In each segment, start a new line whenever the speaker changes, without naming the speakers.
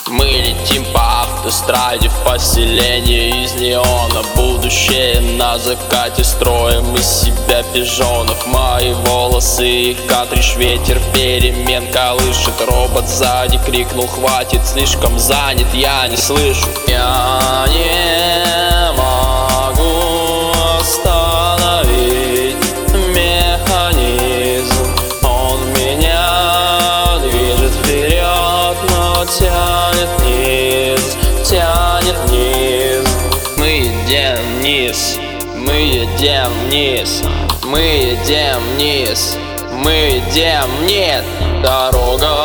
Мы летим по автостраде в поселение из неона. Будущее на закате, строим из себя пижонов. Мои волосы и картридж, ветер перемен колышет. Робот сзади крикнул: хватит, слишком занят, я не слышу. Я не могу остановить механизм. Он меня движет вперед, но тянет вниз, тянет вниз. Мы едем вниз, мы едем вниз, мы едем вниз, мы едем вниз. Дорога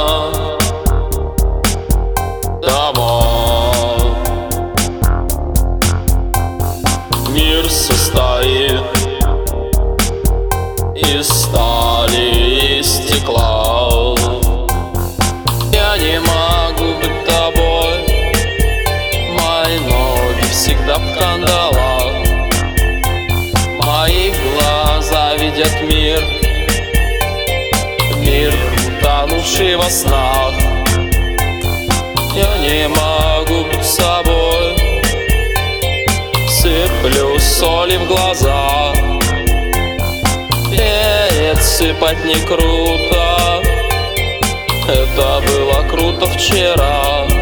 домой. Мир состоит из стали и стекла. Я не могу быть тобой, мои ноги всегда в кандалах. Мои глаза видят мир, мир, утонувший во снах. Я не могу быть собой, сыплю соли в глаза. Пересыпать не круто, это было круто вчера.